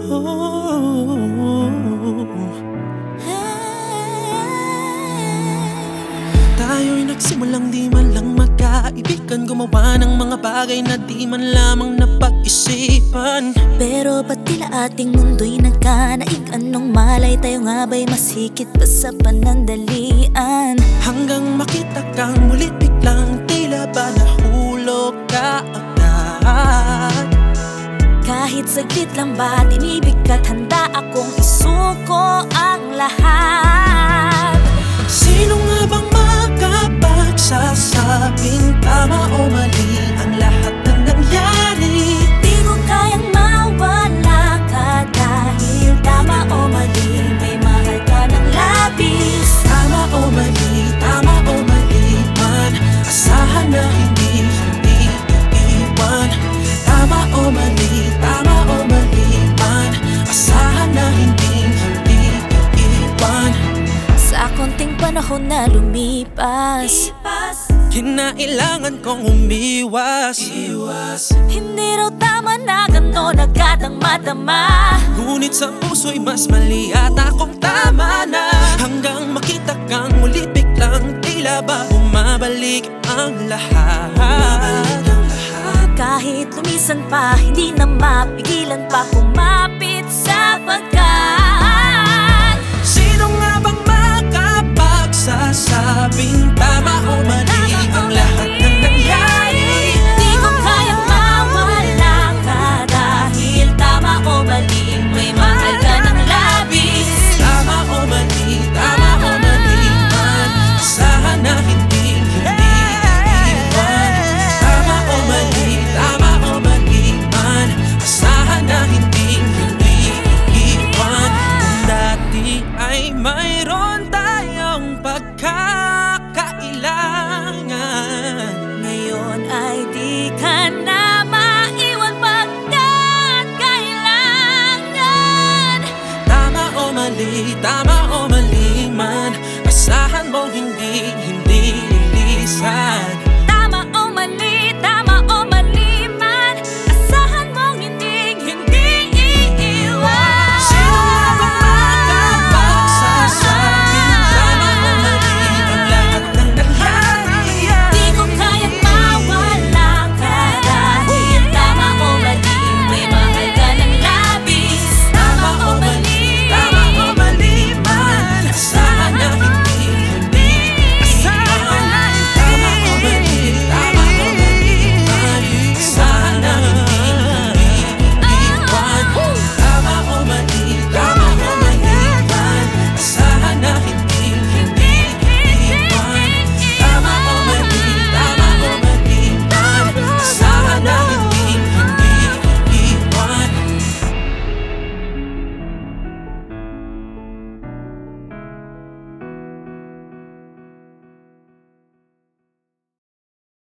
Tayo'y nagsimulang di man lang magkaibigan, gumawa ng mga bagay na di man lamang napag-isipan. Pero ba't tila ating mundo'y nagkanaig? Anong malay tayo nga ba'y masikit pa sa panandalian? Hanggang makita kang mulit biglang tila ba nahulog ka agad. Kahit saglit lang ba tinibig ka't handa akong isuko ang lahat. Sino nga bang makapagsasabing tama o mali ang lahat ng nangyari? Di ko kayang mawala ka dahil tama o mali, may mahal ka ng labis. Tama o mali man, asahan na hindi iiwan. Tama o mali man, asahan na hindi iiwan. Sa konting panahon na lumipas, kinailangan kong umiwas. hindi raw tama na gano'n agad ang madama. Ngunit sa puso'y mas mali ata kung tama na. Hanggang makita kang muli biglang tila ba bumabalik ang lahat. Kahit lumisan pa, hindi na mapigilan pa kung